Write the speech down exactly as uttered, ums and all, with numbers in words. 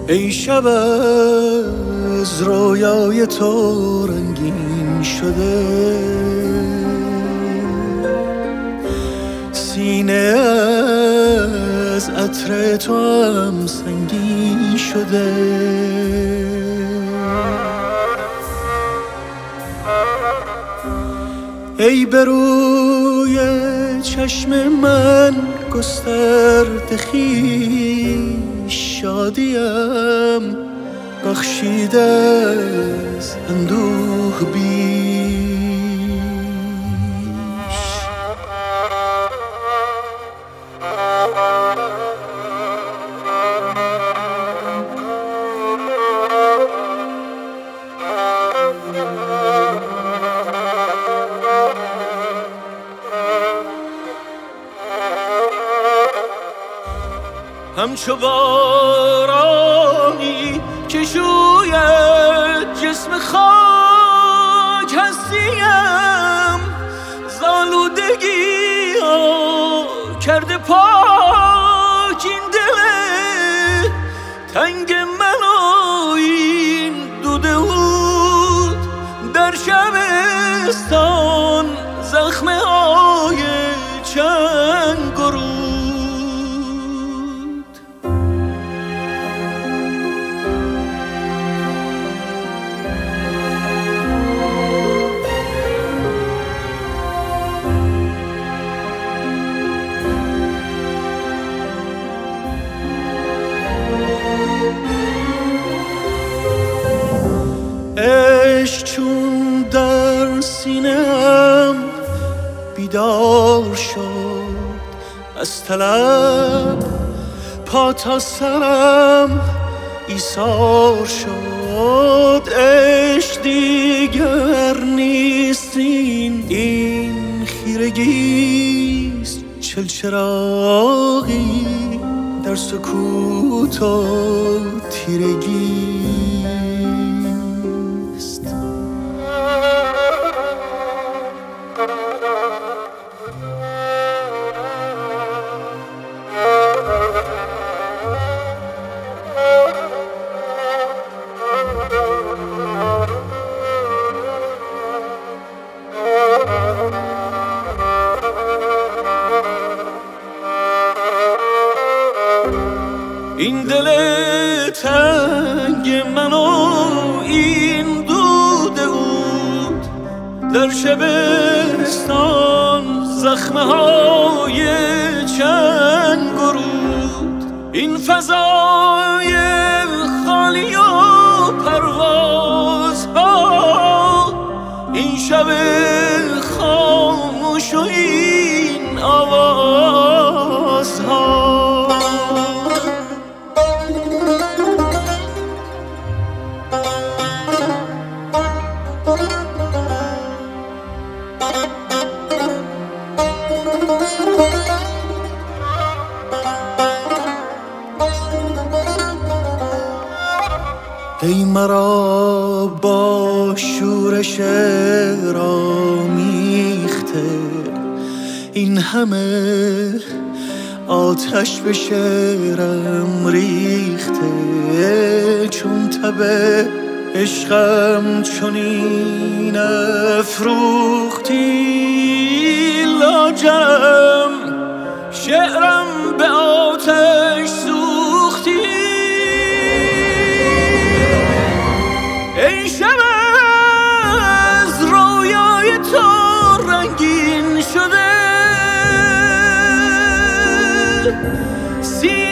ای شب از رویای تو رنگین شده، سینه از عطر تو هم سنگین شده. ای به روی چشم من گسترده خویش، شادیم بخشیده از اندوه بیش. همچو بارانی که شوید جسم خاک هستیم، زالودگی ها کرده پاک این دل تنگ من و این دود بود در شبستان، زخمه های چند گروه. عشق چون در سینه‌ام بیدار شد، از طلب پا تا سرم ایثار شد. عشق دیگر نیست این این خیرگیست، چلچراغی در سکوت و تیرگی. این دل تنگ من و این دود بود در شبستان، زخمه های چند گرود. این فضای خالی و پرواز ها، این شب خاموش و این آواز ها. ای مرا با شورش رامیخته، این همه آتش به شعرم ریخته. چون تب عشقم چنین افروختی لاجرم، شعرم به آتش سوختی. ای شب از رویای تو رنگین شده،